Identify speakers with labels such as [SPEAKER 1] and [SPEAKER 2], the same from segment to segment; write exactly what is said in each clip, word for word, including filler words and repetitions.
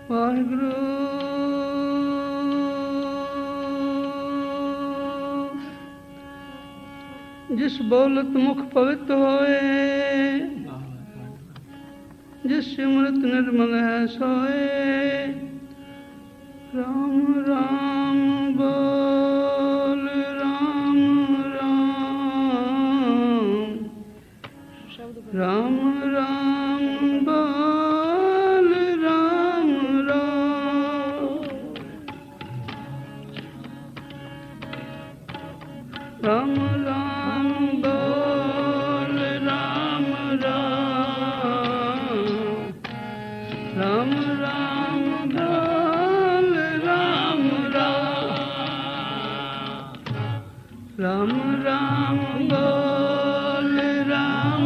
[SPEAKER 1] वाहिगुरु जिस बोलत मुख पवित्र होए, जिस सिमरत निर्मल है सोए। राम राम बोल राम राम, राम राम बोल राम राम, राम राम बोल राम राम, राम राम बोल राम राम, राम राम बोल राम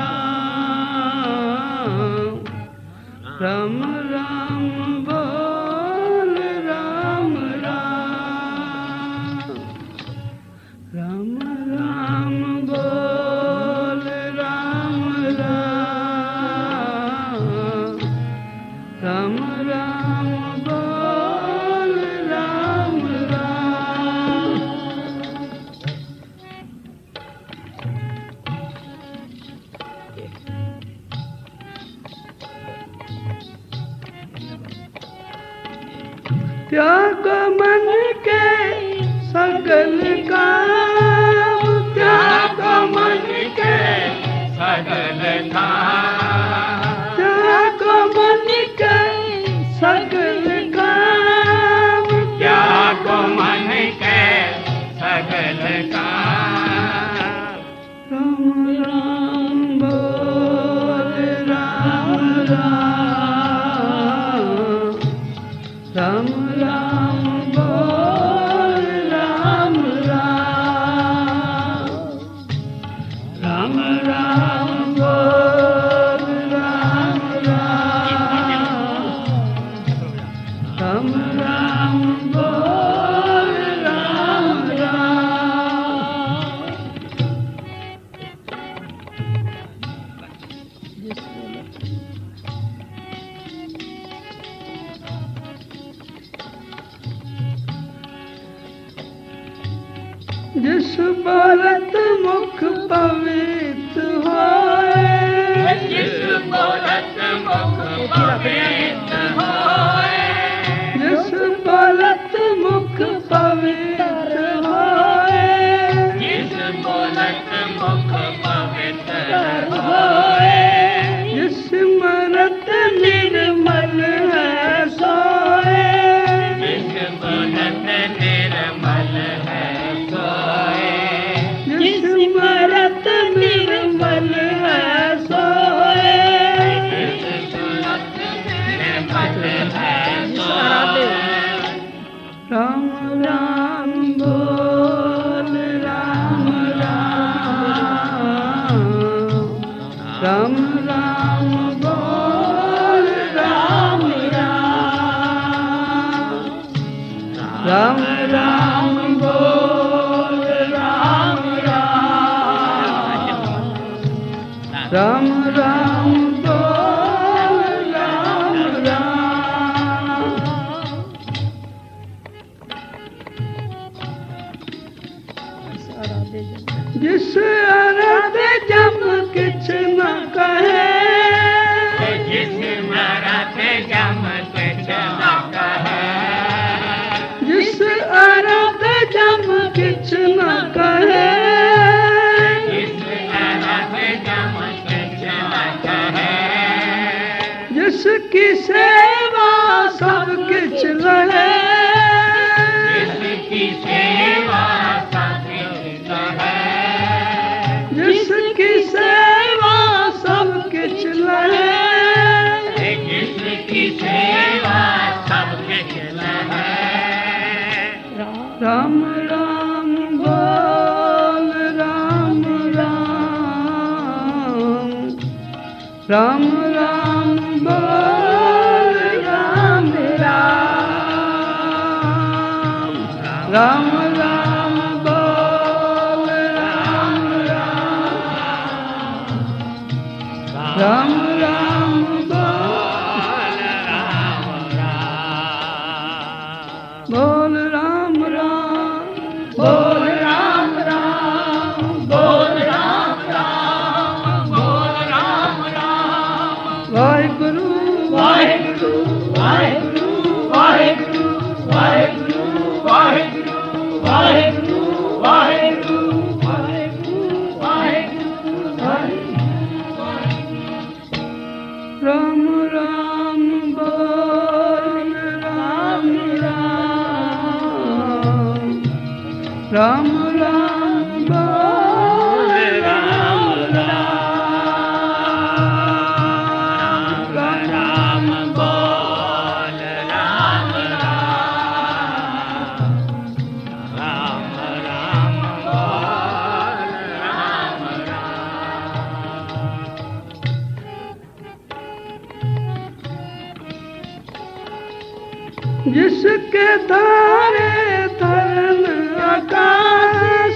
[SPEAKER 1] राम, राम राम बोल राम राम, राम राम बोल राम राम, राम राम बोल राम राम। त्याग मन के सगल काम, त्याग मन के
[SPEAKER 2] सगल काम,
[SPEAKER 1] त्याग मन के सगल काम,
[SPEAKER 2] त्याग मन के सगल काम।
[SPEAKER 1] राम राम बोल राम राम, राम राम बोल राम राम, राम राम बोल राम राम, राम राम बोल राम राम। जिस बोलत मुख पवित्र होए,
[SPEAKER 2] जिस बोलत मुख पवित्र होए,
[SPEAKER 1] जिस बोलत मुख पवित्र होए,
[SPEAKER 2] जिस बोलत मुख पवित्र होए,
[SPEAKER 1] जिस सिमरत निर्मल है सोए,
[SPEAKER 2] जिस बोलत निर्मल है सोए,
[SPEAKER 1] जिस सिमरत निर्मल है सोए।
[SPEAKER 2] जिस बोलत निर्मल है सोए।
[SPEAKER 1] राम राम बोल राम राम, राम राम बोल राम राम, राम राम बोल राम राम, राम राम बोल राम राम। जिस अरद जम किछ न कहे,
[SPEAKER 2] जिस मरत जम किछ न कहे,
[SPEAKER 1] जिस अरद जम किछ न कहे,
[SPEAKER 2] जिस मरत जम किछ न कहे,
[SPEAKER 1] जिसकी सेवा सब किछ लहे,
[SPEAKER 2] जिसकी सेवा सब किछ है,
[SPEAKER 1] जिसकी सेवा सब किछ लहे।
[SPEAKER 2] जिसकी सेवा सब किछ है।
[SPEAKER 1] राम राम बोल राम राम, राम राम बोल राम राम, राम राम बोल राम राम, राम राम बोल राम राम बोल राम राम राम बोल राम राम राम राम बोल राम राम। जिसके धारे धरन आकाश,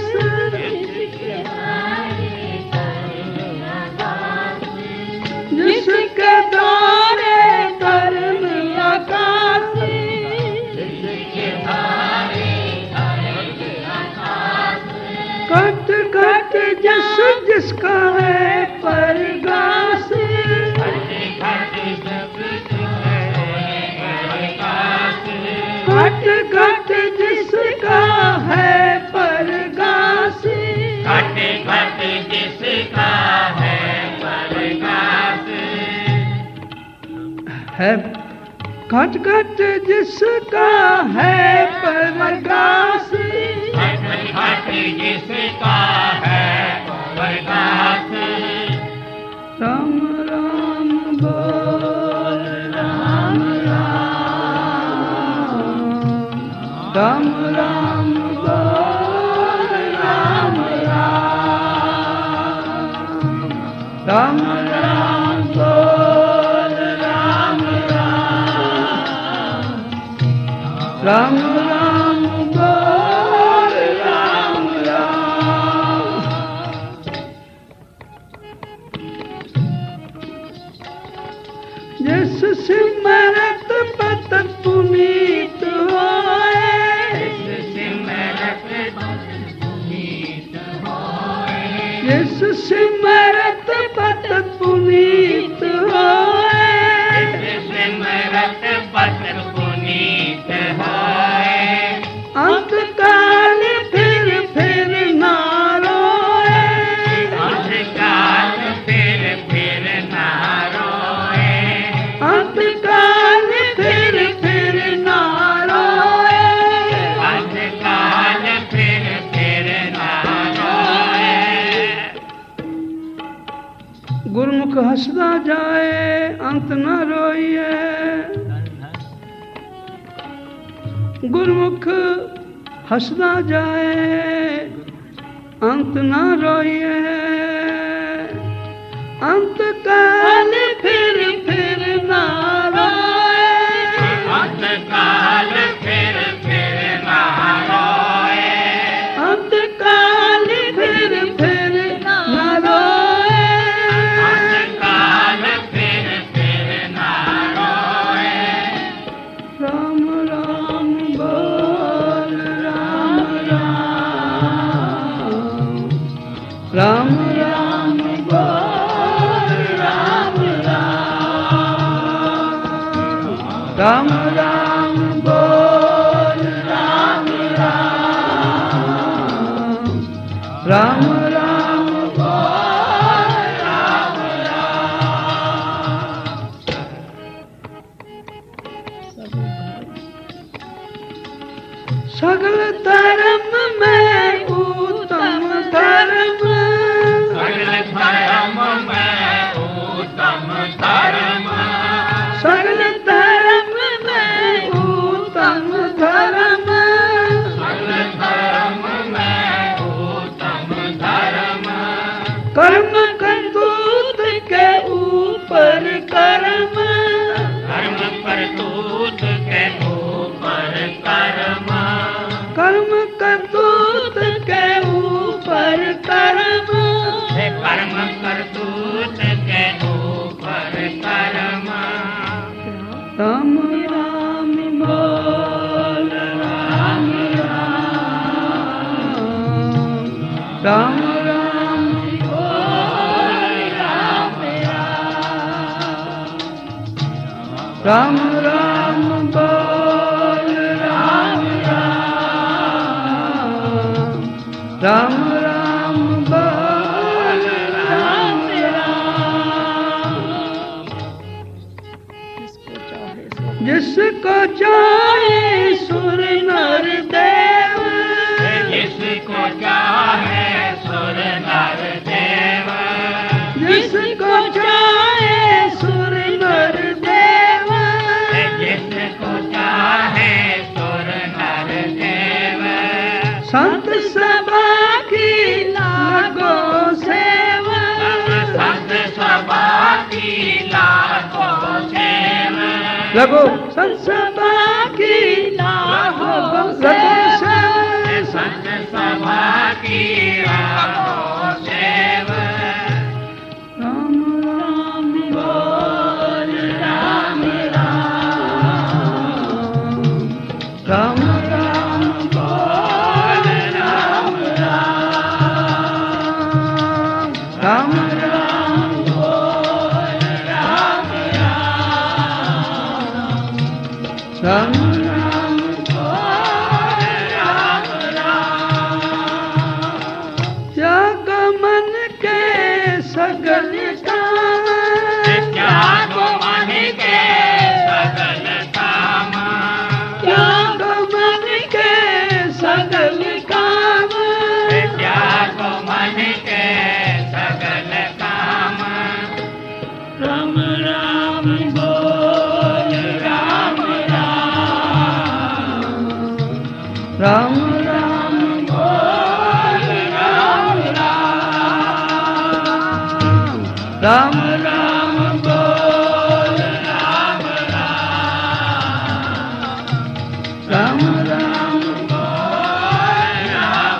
[SPEAKER 1] जिसके द्वारे धरन आकाश, कट कट जिस जिसका है परगास, घट घट जिसका है परगास,
[SPEAKER 2] घट घट जिसका है परगास,
[SPEAKER 1] है घट घट जिसका है परगास,
[SPEAKER 2] घट घट जिसका है परगास।
[SPEAKER 1] राम राम बोल राम राम, राम राम बोल राम राम, राम राम बोल राम राम, राम राम बोल राम राम। जिस सिमरत पत पुनीत होए, जिस सिमरत पत पुनीत होए,
[SPEAKER 2] सिमरत पत पुनीत होए,
[SPEAKER 1] अंत काल फिर फिर ना रोए,
[SPEAKER 2] अंत काल फिर फिर ना रोए,
[SPEAKER 1] अंत काल फिर फिर ना रोए,
[SPEAKER 2] अंत काल फिर फिर ना रोए।
[SPEAKER 1] गुरुमुख हंसदा जाए अंत न रोइए, गुरुमुख हंसदा जाए अंत न रोइए, अंत काल फिर फिर ना रोए,
[SPEAKER 2] अंत काल फिर फिर ना रोए,
[SPEAKER 1] अंत काल फिर फिर ना रोए,
[SPEAKER 2] अंत काल फिर फिर ना रोए।
[SPEAKER 1] राम राम बोल राम राम, राम राम बोल राम राम, राम राम बोल राम राम, राम राम बोल राम राम। सगल धर्म में उत्तम धर्म,
[SPEAKER 2] सगल धर्म में उत्तम धर्म,
[SPEAKER 1] सगल धर्म में उत्तम धर्म,
[SPEAKER 2] सगल धर्म में उत्तम धर्म,
[SPEAKER 1] कर्म करतूत के ऊपर कर्म,
[SPEAKER 2] कर्म करतूत के ऊपर कर्म,
[SPEAKER 1] कर्म करतूत के ऊपर कर्म,
[SPEAKER 2] कर्म करतूत के ऊपर कर्म।
[SPEAKER 1] राम राम बोल राम राम, राम राम बोल राम राम, राम राम बोल राम राम, राम राम बोल राम राम। जिसको चाहे सुर नर देव,
[SPEAKER 2] जिस जिसको चाहे सुर नर देव,
[SPEAKER 1] जिसको चाहे सुर नर देव,
[SPEAKER 2] जिसको चाहे सुर नर देव,
[SPEAKER 1] संत सभा की लागो सेवा,
[SPEAKER 2] संत सभा की लागो सेवा,
[SPEAKER 1] लगो संत सभा की लागो सेवा,
[SPEAKER 2] संत सभा की लागो सेवा।
[SPEAKER 1] राम राम बोल राम राम, राम राम बोल राम राम, राम राम बोल राम राम, राम राम बोल राम राम। जग मन के सगल काम,
[SPEAKER 2] त्याग मन के सगल काम,
[SPEAKER 1] त्याग मन के सगल काम,
[SPEAKER 2] त्याग मन के सगल काम।
[SPEAKER 1] राम राम बोल राम राम, राम राम बोल राम राम, राम राम बोल राम राम, राम राम बोल राम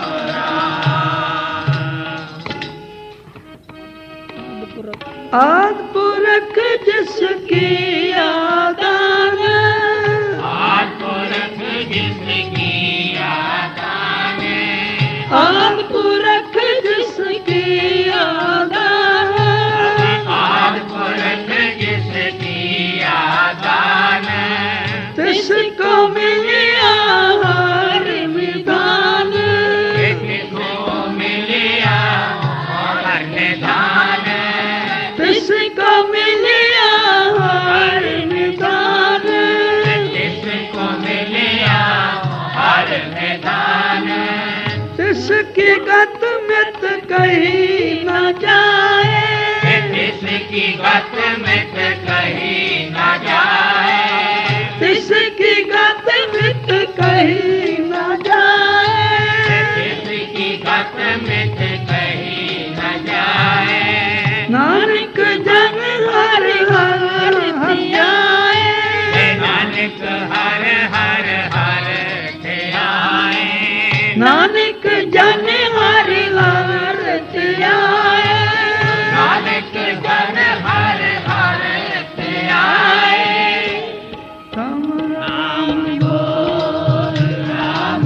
[SPEAKER 1] राम। आदि पुरख जिसकी आदान,
[SPEAKER 2] आज पुरख जिसकी आदान,
[SPEAKER 1] आदि पुरख जिसकी आदान,
[SPEAKER 2] आज पुरख जिसकी आदान,
[SPEAKER 1] तिसको मिलिया हर विधान,
[SPEAKER 2] जिसको मिलिया हर निधान,
[SPEAKER 1] तिसको मिलिया हर विधान,
[SPEAKER 2] जिसको मिलिया हर निधान,
[SPEAKER 1] तिसकी गत मित कहीं न जाए,
[SPEAKER 2] जिसकी गत मित कहीं न जाए,
[SPEAKER 1] तिसकी गत मित कहीं न जाए,
[SPEAKER 2] जिसकी गत मित कहीं न जाए।
[SPEAKER 1] नानक जन हर हर ध्याए,
[SPEAKER 2] नानक हर हर हर ध्याए,
[SPEAKER 1] नानक जन हर हर ध्याए,
[SPEAKER 2] नानक जन हर हर ध्याए।
[SPEAKER 1] राम राम बोल राम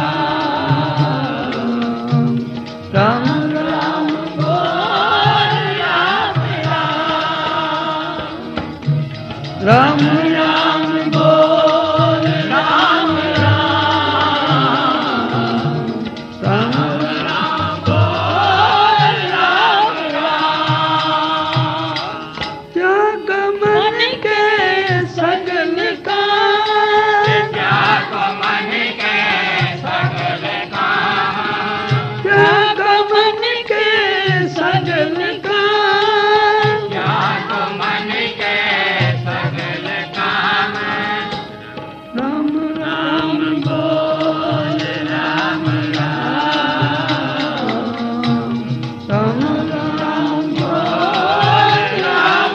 [SPEAKER 1] राम, राम राम बोल राम राम, राम राम बोल राम राम, राम राम बोल राम राम। त्याग मन के सगल काम,
[SPEAKER 2] त्याग मन के सगल काम,
[SPEAKER 1] त्याग मन के सगल काम,
[SPEAKER 2] त्याग मन के सगल काम।
[SPEAKER 1] राम राम बोल राम राम, राम राम बोल राम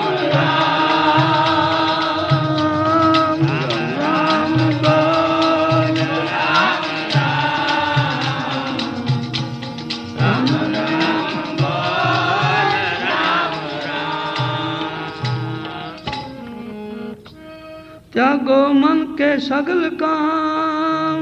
[SPEAKER 1] राम, राम बोल राम राम, राम राम बोल राम राम। त्यागो मन के सगल काम,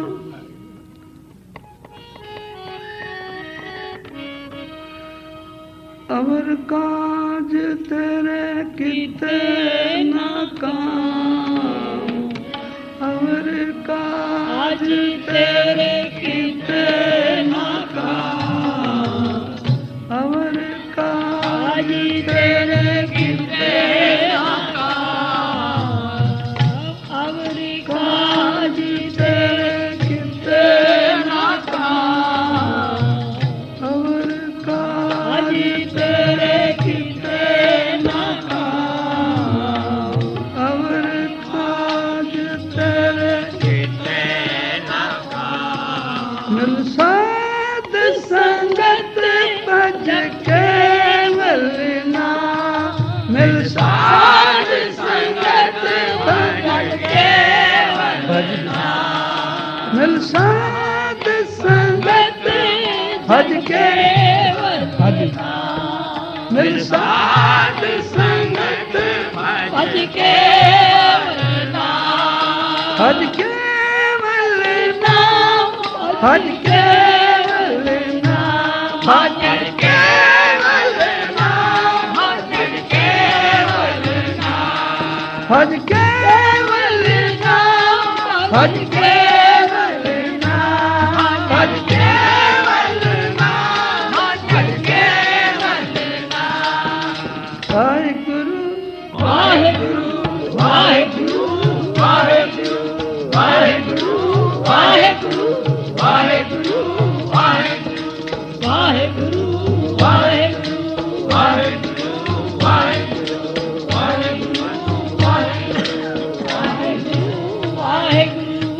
[SPEAKER 1] अवर काज तेरे किते न काम, अवर काज तेरे किते न काम, अवर काज तेरे किते न काम, अवर काज तेरे किते न काम, ਭਜ ਮਿਲ ਸਾਧ ਸੰਗਤ ਭਜ ਕੇਵਲ ਭਜ ਮਿਲ ਸਾਧ ਸੰਗਤ
[SPEAKER 2] ਭਜ ਕੇਵਲ ਨਾਮ
[SPEAKER 1] ਭਜ ਕੇਵਲ ਨਾਮ ਭਜ ਕੇਵਲ ਨਾਮ ਭਜ ਕੇਵਲ ਨਾਮ ਭਜ ਕੇਵਲ ਨਾਮ ਭਜ ਕੇਵਲ ਨਾਮ ਭਜ ਕੇਵਲ ਨਾਮ ਭਜ ਕੇਵਲ ਨਾਮ ਵਾਹਿਗੁਰੂ
[SPEAKER 2] ਵਾਹਿਗੁਰੂ ਵਾਹਿਗੁਰੂ ਵਾਹਿਗੁਰੂ ਵਾਹਿਗੁਰੂ ਵਾਹਿਗੁਰੂ ਵਾਹਿਗੁਰੂ ਵਾਹਿਗੁਰੂ ਵਾਹਿਗੁਰੂ ਵਾਹਿਗੁਰੂ ਵਾਹਿਗੁਰੂ ਵਾਹਿਗੁਰੂ ਵਾਹਿਗੁਰੂ ਵਾਹਿਗੁਰੂ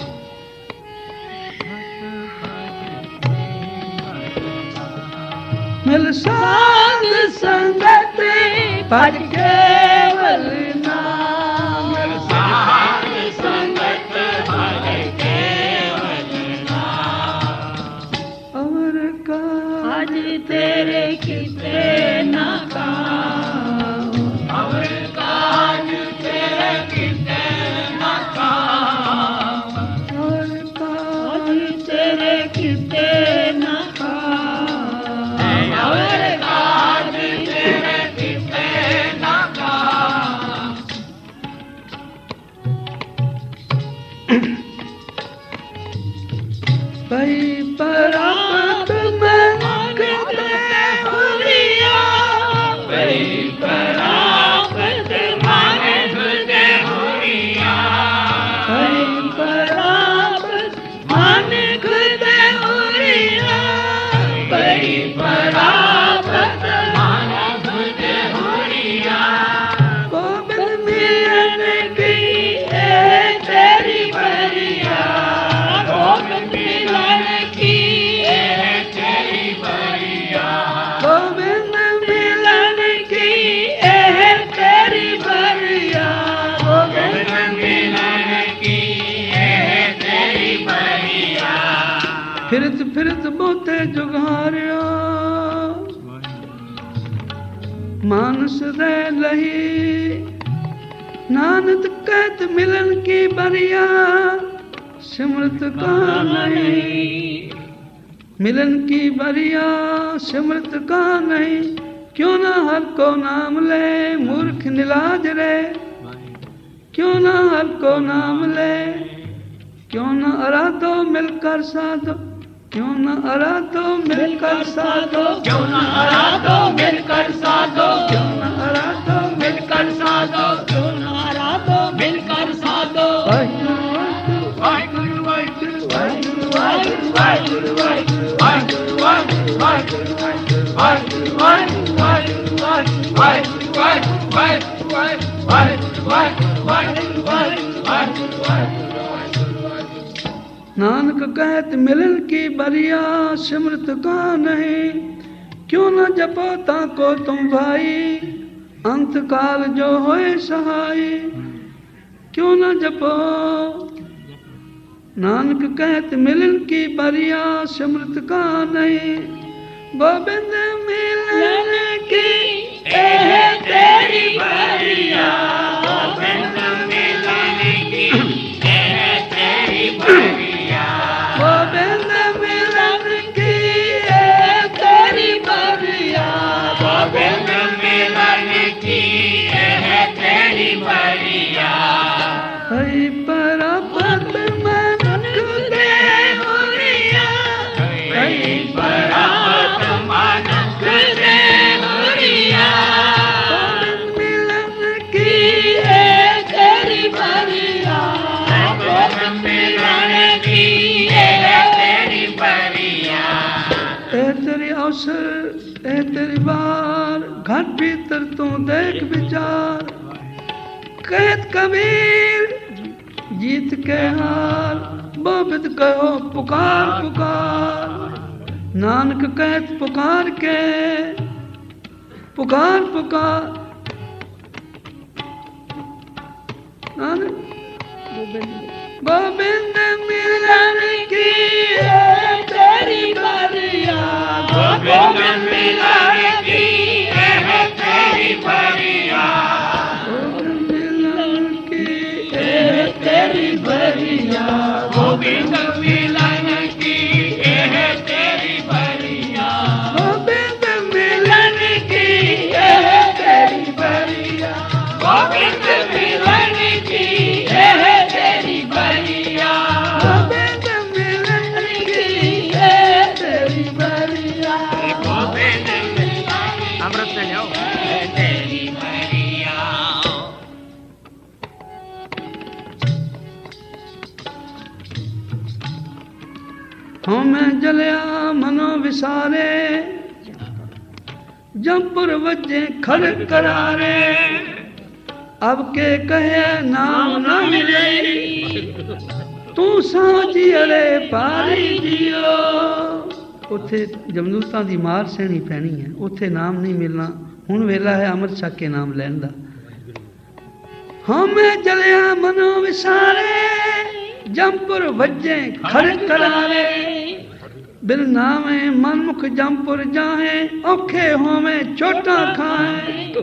[SPEAKER 1] ਮਿਲ ਸਾਧ ਸੰਗਤ ਭਜ ਕੇਵਲ ਨਾਮ
[SPEAKER 2] ਸਾਧ ਸੰਗਤ ਭਜ ਕੇਵਲ ਨਾਮ
[SPEAKER 1] ਅਮਰ ਕਾ
[SPEAKER 2] ਅਜ ਤੇਰੇ ਕਿਤੇ ਨਾ ਕਾਮ ਅਵਰ ਕਾਜ ਤੇਰੇ ਕਿਤੇ ਨਾ ਕਾਮ
[SPEAKER 1] ਅਮਰ ਕਾ
[SPEAKER 2] ਅਜ ਤੇਰੇ ਕਿਤੇ ਨਾ ਕਾਮ ਅਵਰ ਕਾਜ ਤੇਰੇ ਕਿਤੇ ਨਾ ਕਾਮ
[SPEAKER 1] ਭਈ ਪਰਾਪਤ ਮਨ ਕਿਤੇ ਹੁਰੀਆ
[SPEAKER 2] ਬਈ ਪਰਾਪਤ ਮਾਨੇ ਹੁਦੇ ਹੋਰੀਆ
[SPEAKER 1] ਭਈ
[SPEAKER 2] ਪਰਾਪਤ ਮਾਨੇ ਹੁਦੇ ਹੋਰੀਆ ਬਈ ਪਰਾਪਤ ਮਾਨੇ ਹੁਦੇ ਹੋਰੀਆ
[SPEAKER 1] ਗੋਬਿੰਦ ਮਿਲਨ
[SPEAKER 2] ਕੀ ਹੈ ਤੇਰੀ ਬਰੀਆ ਗੋਬਿੰਦ ਮਿਲਨ ਕੀ ਹੈ ਤੇਰੀ ਬਰੀਆ
[SPEAKER 1] ਗੋਬਿੰਦ
[SPEAKER 2] ਮਿਲਨ ਕੀ ਇਹ ਤੇਰੀ ਬਰੀਆ ਗੋਬਿੰਦ ਮਿਲਨ ਕੀ ਇਹ ਤੇਰੀ ਬਰੀਆ
[SPEAKER 1] ਫਿਰਤ ਫਿਰਤ ਬੋਤੇ ਜੁਗਾਰਿਆ ਮਾਨਸ ਦੇ ਲਈ ਨਾਨਕ ਕਹਿਤ ਮਿਲਨ ਕੀ ਬਰੀਆ ਸਿਮਰਤ ਕਾ ਨਹੀਂ मिलन की बरिया सिमरत का नहीं क्यों ना हर को नाम ले मूर्ख निलाज रे क्यों ना हर को नाम ले क्यों ना अराधो मिलकर साधो क्यों ना अराधो मिलकर साधो
[SPEAKER 2] क्यों न आराधो मिलकर साधो
[SPEAKER 1] क्यों ना अराधो
[SPEAKER 2] मिलकर साधो क्यों न आराधो मिलकर साधो
[SPEAKER 1] वाहिगुरु
[SPEAKER 2] वाहिगुरु वाहिगुरु
[SPEAKER 1] वाहिगुरु
[SPEAKER 2] वाहिगुरु वाहिगुरु वाहिगुरु वाहिगुरु वाहिगुरु वाहिगुरु वाहिगुरु वाहिगुरु वाहिगुरु वाहिगुरु वाहिगुरु वाहिगुरु वाहिगुरु वाहिगुरु
[SPEAKER 1] नानक कहत मिलन की बरिया सिमरत का नहीं क्यों न जपो ताको तुम भाई अंत काल जो होए सहाय क्यों न जपो नानक कहत मिलन की बरिया सिमरत का नहीं गोविंद मिलन की
[SPEAKER 2] एह तेरी बरिया गोविंद मिलन की एह तेरी बरिया
[SPEAKER 1] गोविंद मिलन की ए तेरी बरिया
[SPEAKER 2] गोविंद मिलन की एह तेरी बरिया
[SPEAKER 1] हरि परपत मनक दे हुरिया
[SPEAKER 2] हरि परपत मनक दे हुरिया
[SPEAKER 1] गोविंद मिलन की
[SPEAKER 2] एह तेरी बरिया गोविंद मिलन की एह तेरी बरिया
[SPEAKER 1] ए तेरी अवसर ए तेरी बार घट भीतर तू देख विचार कहत कबीर जीत के हार बोबिद कहो पुकार पुकार नानक कहत पुकार के पुकार पुकार नानक गोबिंद गोविंद मिलन की है तेरी बरिया,
[SPEAKER 2] गोविंद मिलन की है तेरी बरिया,
[SPEAKER 1] गोविंद मिलन की है तेरी बरिया,
[SPEAKER 2] गोविंद मिलन की है तेरी बरिया,
[SPEAKER 1] गोविंद मिलन की है तेरी बरिया,
[SPEAKER 2] गोविंद मिलन की है तेरी बरिया,
[SPEAKER 1] गोविंद मिलन की है तेरी बरिया,
[SPEAKER 2] गोविंद मिलन अमृत से लियो है तेरी बरिया।
[SPEAKER 1] हमें जलिया मनो विसारे, जमपुर वजे खड़ करारे, अब के कहे नाम न मिले, तू साजी अरे पारी जियो। उत्थे जमनूतां दी मार सहनी पैनी है, उत्थे नाम नहीं मिलना। हुण वेला है अमृत छक के नाम लैण दा। हमें जलिया मनो विसारे, जमपुर वजे खड़ करारे, बिन नामे मनमुख जमपुर जाहे, औखे होवें चोटा खाए।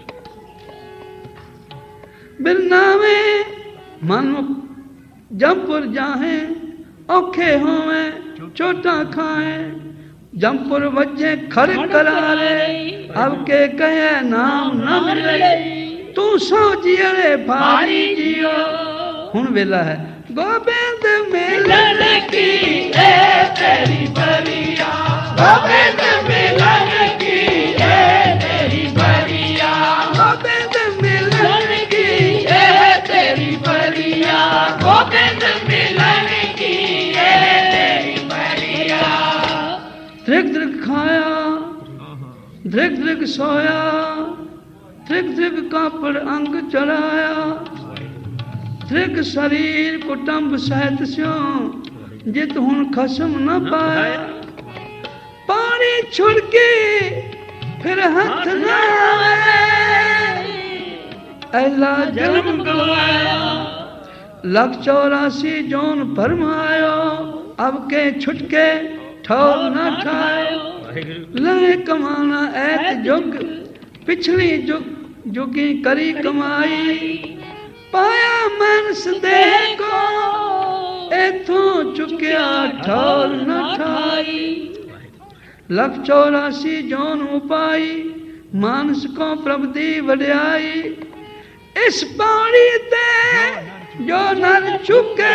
[SPEAKER 1] बिन नामे मनमुख जमपुर जाहे, औखे होवें चोटा खाए। जमपुर वजे खड़ करारे, अब के कहे नाम न मिले, तू सो जियरे भारी जियो। हुण वेला है गोविंद मिलन की है तेरी बरिया,
[SPEAKER 2] गोविंद मिलन की है तेरी बरिया,
[SPEAKER 1] गोविंद मिलन की है तेरी बरिया,
[SPEAKER 2] गोविंद मिलन की है तेरी बरिया।
[SPEAKER 1] धृग धृग खाया, धृग धृग सोया, धृग धृग कापड़ अंग चढ़ाया। धृग शरीर कुटुंब सहित स्यों, जित हुन खसम न पाया। पानी छुड़के फिर हाथ न आवे, ऐला जन्म गवाया। लख चौरासी जोन फरमायो, अब के छुटके ठौर न ठायो। लहे कमाना ऐत जुग, पिछली जुग जुगी करी कमाई। पाया मन संदेह को, एथों चुकिया ठौर न ठाई। लख चौरासी जोन उपाई, मानस को प्रभु वड्याई। इस पानी ते जो नर चुके,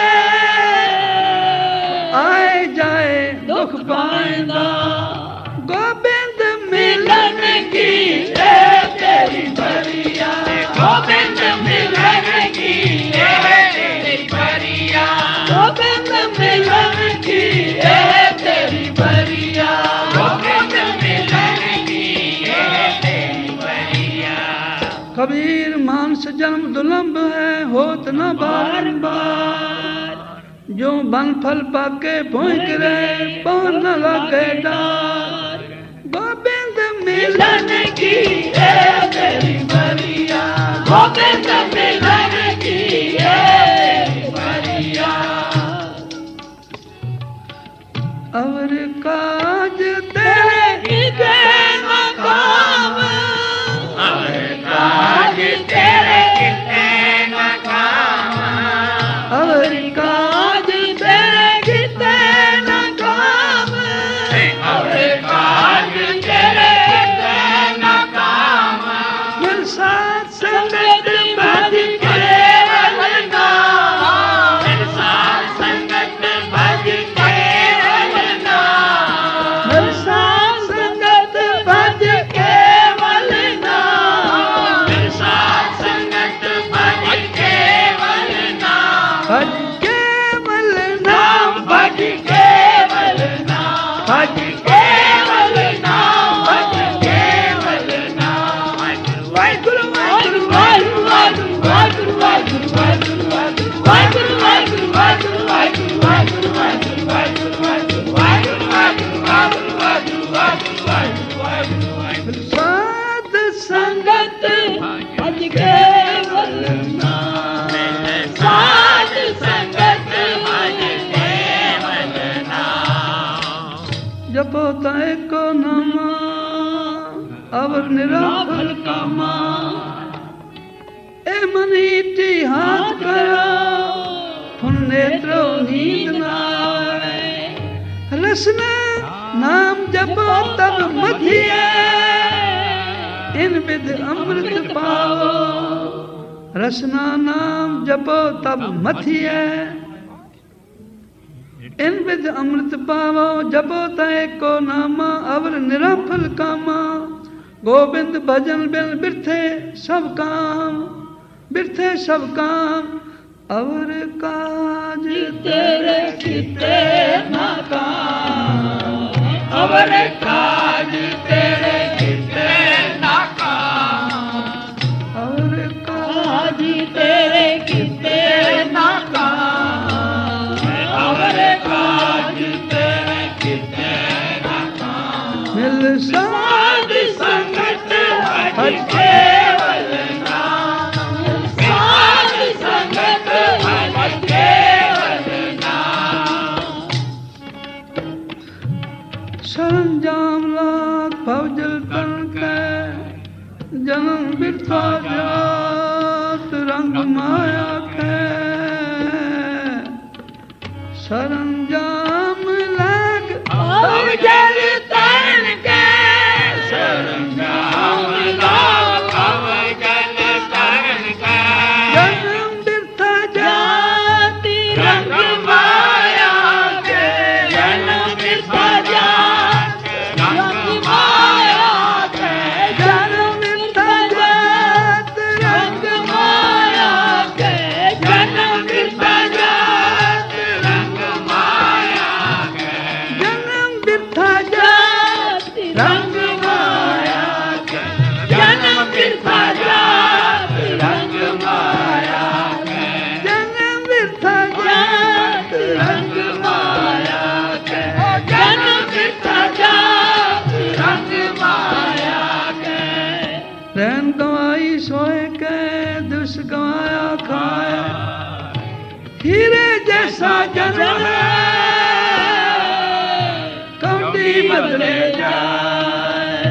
[SPEAKER 1] आए जाए दुख पाएंदा। गोविंद मिलन की है तेरी बरिया,
[SPEAKER 2] गोविंद मिलन की है तेरी बरिया,
[SPEAKER 1] गोविंद मिलन की है तेरी बरिया,
[SPEAKER 2] गोविंद मिलन की है तेरी बरिया।
[SPEAKER 1] कबीर मानस जन्म दुलंभ है, होत न बारंबार। जो बन फल पाके भोंक रहे, पौन न लगे डार। गोविंद मिलन की है तेरी बरिया,
[SPEAKER 2] गोविंद मिलन की है तेरी बरिया।
[SPEAKER 1] और काज तेरे के मकाम,
[SPEAKER 2] और काज तेरे कितने मकाम,
[SPEAKER 1] और काज तेरे कितने मकाम।
[SPEAKER 2] और काज तेरे कितने मकाम।
[SPEAKER 1] मिल साथ संगत भज
[SPEAKER 2] केवल नाम, मिल साथ संगत भज केवल नाम,
[SPEAKER 1] मिल साथ संगत भज केवल नाम।
[SPEAKER 2] मिल साथ संगत भज केवल नाम,
[SPEAKER 1] भज केवल नाम,
[SPEAKER 2] भज केवल नाम,
[SPEAKER 1] भज
[SPEAKER 2] केवल नाम, भज केवल नाम।
[SPEAKER 1] वाहिगुरु वाहिगुरु वाहिगुरु वाहिगुरु वाहिगुरु वाहिगुरु वाहिगुरु वाहिगुरु वाहिगुरु वाहिगुरु वाहिगुरु वाहिगुरु वाहिगुरु वाहिगुरु वाहिगुरु वाहिगुरु वाहिगुरु वाहिगुरु। साध संगत भज केवल नाम,
[SPEAKER 2] साध संगत
[SPEAKER 1] जपो ताए को नामा अवर निराफल कामा ए मनीटी हाथ करो फुन नेत्रो नींद ना आए रसना नाम जपो तब मथिए इन विद अमृत पाओ रसना नाम जपो तब मथिए इन विद अमृत पावो जपो तय को नामा अवर निराफल कामा गोविंद भजन बिन बिरथे सब काम बिरथे सब काम अवर काज तेरे किते ना काम अवर काज तेरे किते ना काम अवर काज तेरे किते ना काम अवर काज तेरे किते ना काम मिल साध संगत हरि केवल नाम साध संगत हरि केवल नाम सरंजाम लाख भवजल तन के जन्म बिरथा जात रंग माया के सरंजाम लाख भवजल तन के सरंजाम लाख भवजल तन के जन्म बिरथा जात रंग माया के जन्म बिरथा जात रंग माया के जन्म बिरथा जात रंग माया के जन्म बिरथा जात रंग माया के जन्म बिरथा जात रंग माया के जन्म बिरथा जात रंग माया के जन्म बिरथा जात रंग माया के जन्म बिरथा जात रंग माया के रैन गवाई सोए के दुष् गवाया खाया हीरे जैसा जन्म कौड़ी बदले जाए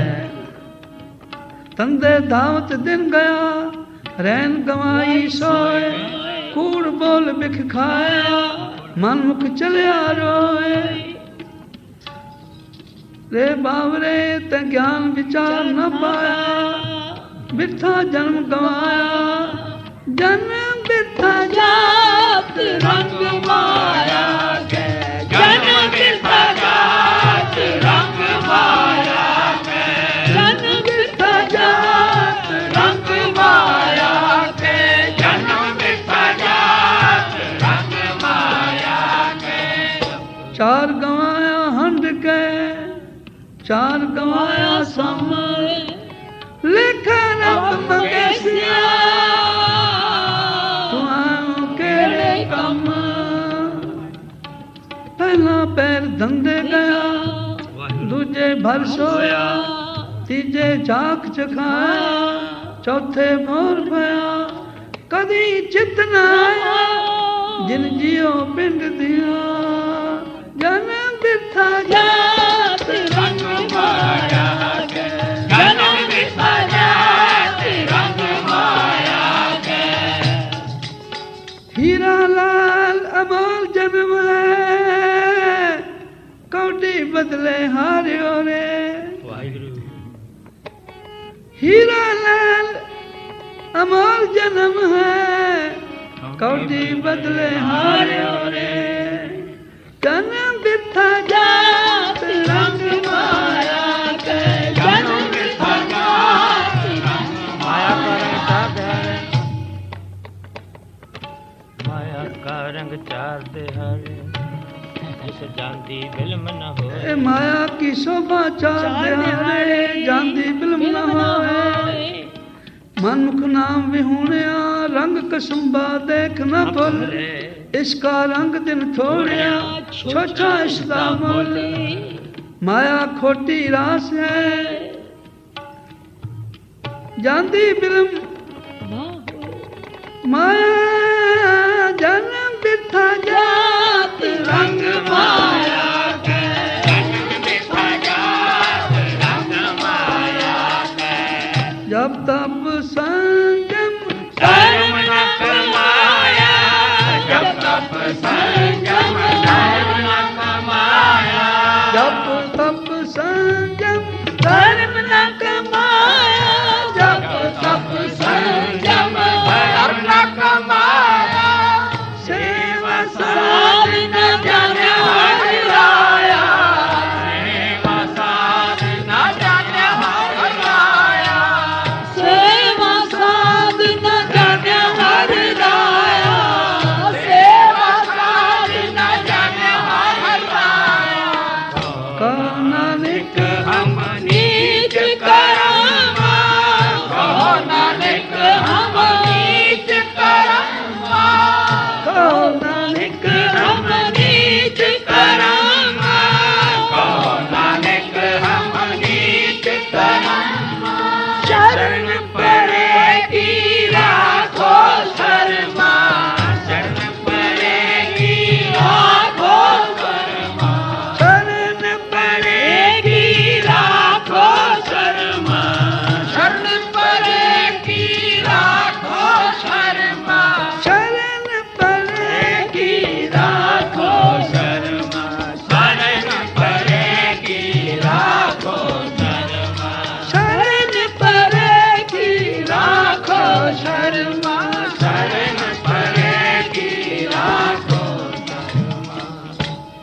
[SPEAKER 1] तंदे दावत दिन गया रैन गवाई सोए कूड़ बोल बिख खाया मन मुख चलिया रोए रे बावरे ते ज्ञान विचार न पाया बिरथा जन्म गवाया जन्म बिरथा जात रंग माया के जन्म बिरथा जात रंग माया के जन्म बिरथा जात रंग माया के जन्म बिरथा जात रंग माया के चार गवाया हंड के चार गवाया सम लिखन मंगेसिया तू केड़े कम पहला पैर धंधे गया दूजे भर सोया तीजे झाक चखाया चौथे मोर पया कदी चित न आया जिन जियो पिंड दिया जन्म बिरथा जात रंग माया के जन्म बिरथा जात रंग माया के हीरा लाल अमोल जन्म है कौड़ी बदले हारियो रे हीरा लाल अमोल जन्म है कौड़ी बदले हारियो रे जन्म बिरथा जात रंग माया के जन्म बिरथा जात रंग माया
[SPEAKER 2] माया का रंग चार दिहाड़े जिस जांदी बिल्म न होए
[SPEAKER 1] माया की शोभा चार दिहाड़े जांदी बिल्म न होए मनमुख नाम विहूणिया रंग कसुंबा देख न भुल इसका रंग दिन थोड़िया छोटा इसका मुल माया खोटी रास है जांदी बिल्म माया जन्म बिरथा जात रंग माया के जन्म बिरथा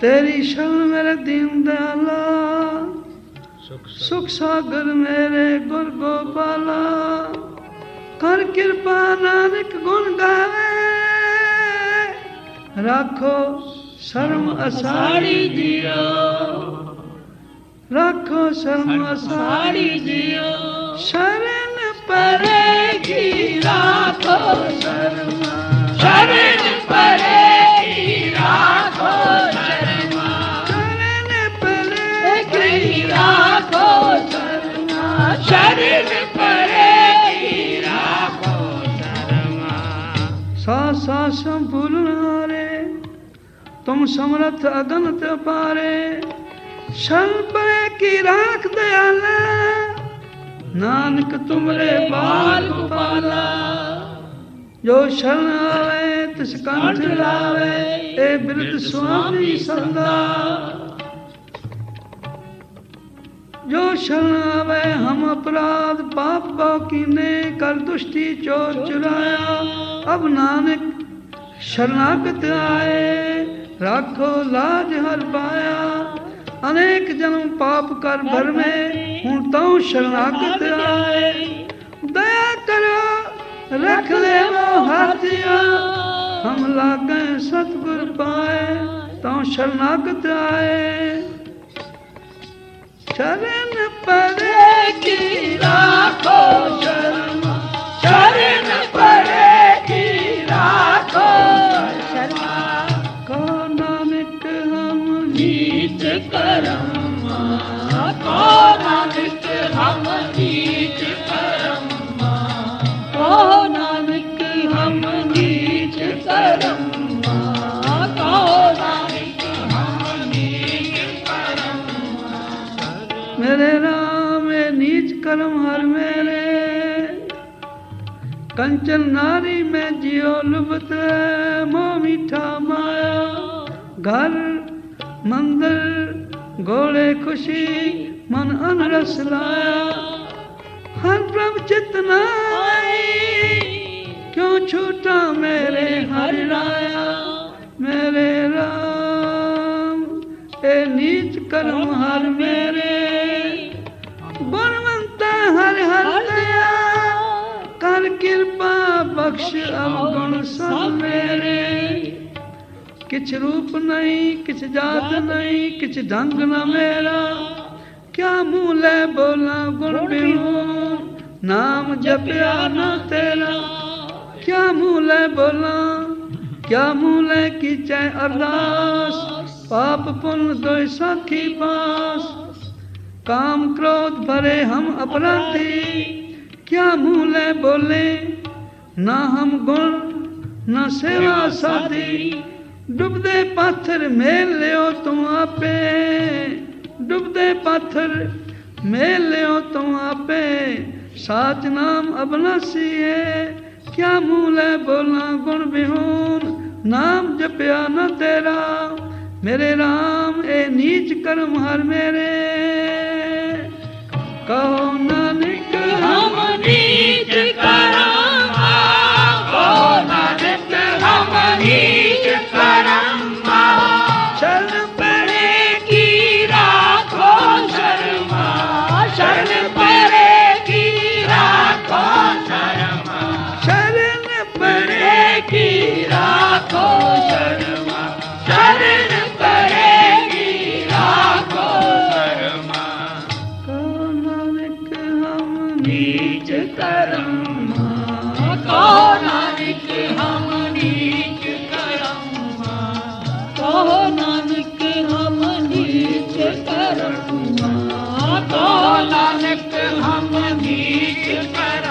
[SPEAKER 1] तेरी शरण मेरे दीन दयाला, सुख सागर मेरे गुर गोपाला। कर कृपा नानक गुण गावे, राखो शर्म असाड़ी जियो, राखो शर्म असाड़ी जियो। शरण परेगी राखो शर्म, शरण परेगी राखो शर्म, शरण परेगी राखो शर्म, शरण परेगी राखो शर्म। सा सा संपूर्ण तुम समर्थ अगनत पारे, शरण परे की राख दयाला, नानक तुमरे बाल गोपाला। जो शरण आवे तिस कंठ लावे, ए बिरद स्वामी सदा। जो शरण आवे हम अपराध पाप पाव कीने, कर दुष्टि चोर चुराया। अब नानक शरणागत आए, राखो लाज हर पाया। अनेक जन्म पाप कर भर में, हूँ तो शरणागत आए। दया करो रख ले वो हाथिया, हम लागे सतगुर पाए, तो शरणागत आए। शरण परेगी राखो शर्म, शरण परेगी राखो शर्म। को नानक हम नीच करम, को नानक हम नीच करम, को नानक हम नीच करम, को नानक हम नीच करम। मेरे राम नीच कर्म हर मेरे, कंचन नारी में जियो लुबत, मोह मीठा माया। घर मंदिर गोले खुशी, मन अनरस लाया। हर प्रभ चित नाई, क्यों छूटा मेरे हरि राया। मेरे राम ए नीच कर्म हर मेरे, गुणवंता हर हर दया। कर कृपा बख्श अवगुण सब मेरे, किछ रूप नहीं किछ जात नहीं, किछ ढंग न मेरा। क्या मुँह ले बोला गुण बिनु, नाम जपया न तेरा। क्या मुँह ले बोला, क्या मुँह ले कीचे अरदास, पाप पुण्य दोय साखी पास। काम क्रोध भरे हम अपराधी, क्या मुँह ले बोले ना हम गुण न सेवा साधी। डुबदे पाथर मेल लियो तुम आपे, डुबदे पाथर मेल लियो तुम आपे। साच नाम अबनासी है, क्या मुँह ले बोला गुण बिहून, नाम जपया न तेरा। मेरे राम ए नीच कर्म हर मेरे, कहो नानक हम नीच कर्म, कहो नानक हम नीच कर्म। शरण परेगी राखो शर्म, शरण परेगी राखो शर्म, शरण परेगी राखो शर्म, शरण परेगी राखो शर्म। को नानक हम नीच कर्म, को नानक हम नीच कर्म, को नानक हम नीच कर्म, को नानक हम नीच कर्म।